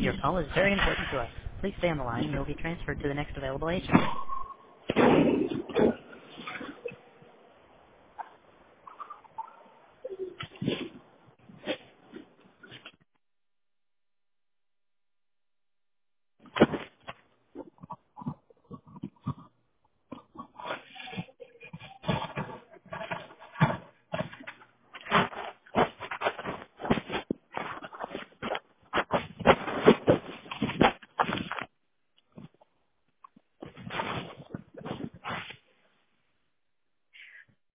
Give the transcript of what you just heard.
Your call is very important to us. Please stay on the line and you'll be transferred to the next available agent.